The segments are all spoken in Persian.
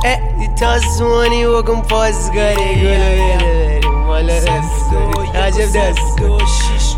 تازمانی بکن پازگاری گلو بره بریم والا رفتاری عجب دست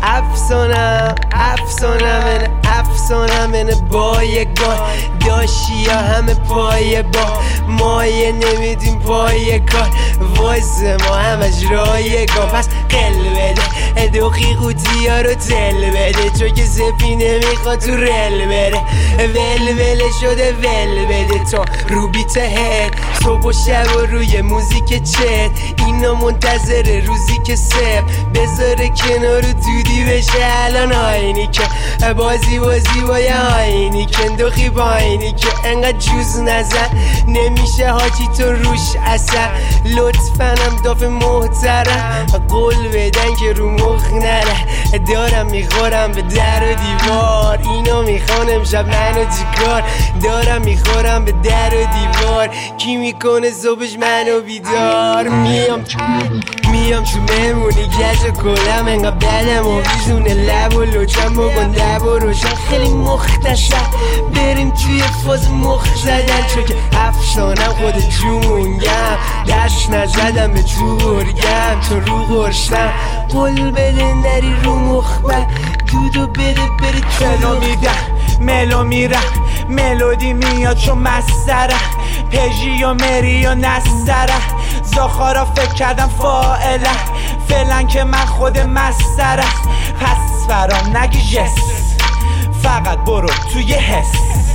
افسانم اینه بایگان داشی یا همه پای با مایه نمیدیم پای کار واسه ما همش رایگان پس قل بده دوخی قوطی ها رو تل بده چون که سپی نمیخواد تو رل بره ول شده ول بده تا رو بیت هد صبح و شب و روی موزیک چت اینا منتظر روزی که سب بذاره کنار دودی بشه الان آینی که بازی با یه آینی که انداخی با آینی که انقدر جوز نزن نمیشه حاجی تو روش اصلا لطفنم داف محترم قول بدن که رو مخ نره دارم میخورم به در و دیوار اینو میخوان امشب منو چیکار دارم میخورم به در و دیوار کی میکنه صبحش منو بیدار میام تو مهمونی گج و کلم انقدر بدم و بیزونه لب و لوچم بکن دب و روشن خیلی مختصر بریم توی فاز مخ زدن چون که افسانم خود جونگم دست نزدم به جورگم تو رو غرشتم قول بده نری رو مخبر دودو بده بری چلو میدم ملو میرم ملودی میاد چون مستره پژی و مری و نستره زاخارا فکر کردم فائله فعلا که من خود مستره پس فرام نگی جس فقط برو توی حس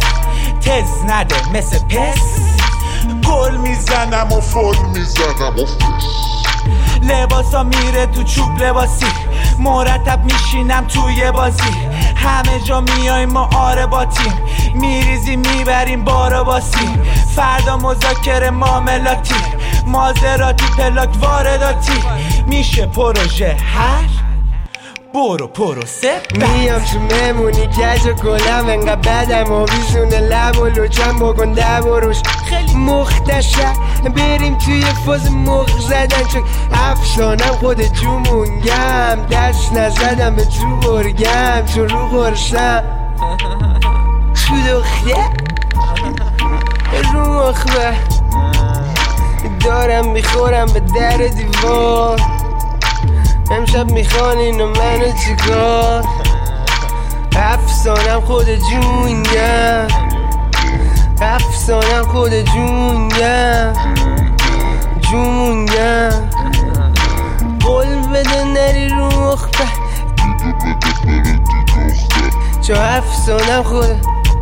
تز نده مثل پس گل میزنم و فل میزنم و لباسا میره تو چوب لباسی مرتب میشینم توی بازی همه جا میایم ما آره با تیم میریزیم میبریم بارو باسی فردا مذاکره معاملاتی مازراتی پلاک وارداتی میشه پروژه هر برو پروسه میام تو مهمونی گج و گلم انقدر بدم و بیزونه لب و لوچم بکن دب و روش خیلی مختصر بریم توی فاز مخ زدن چون افسانم خود جومونگم دست نزدم به تو برگم چون رو غرشم تو دخته رو مخبه دارم میخورم به در دیوار امشب میخوان اینو منو چیکار افسانم خود جونگم افسانم خود جونگم قول بده نری رو مخبر چون افسانم خود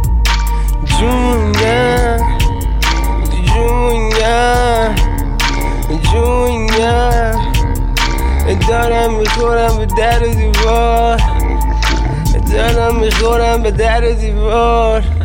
جونگم دارم میخورم به در و دیوار